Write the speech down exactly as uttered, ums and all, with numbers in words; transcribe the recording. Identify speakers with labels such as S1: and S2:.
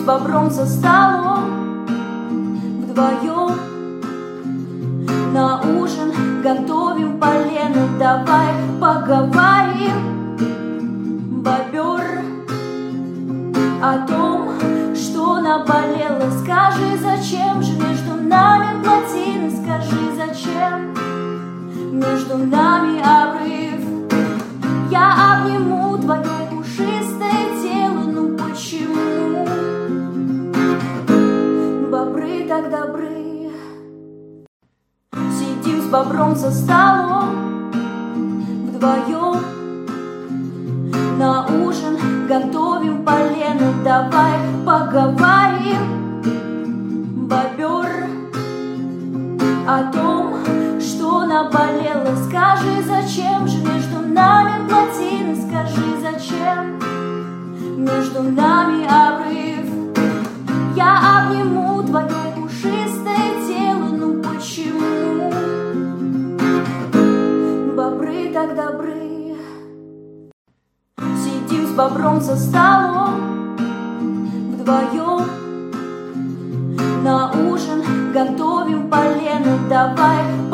S1: бобром за столом вдвоем. На ужин готовим полено, давай поговорим, бобер, о том, что наболело. Скажи, зачем же между нами плотины? Скажи, зачем между нами обрыв? Я обниму твое пушистое тело, ну почему бобры так добры? Сидим с бобром за столом вдвоем. На ужин готовим полено, давай поговорим, бобер, о том, что наболело. Скажи, зачем же между нами плотины? Скажи, зачем между нами обрыв? Я обниму твое пушистое тело, ну почему бобры так добры? Сидим с бобром за столом вдвоем. На ужин готовим полено, давай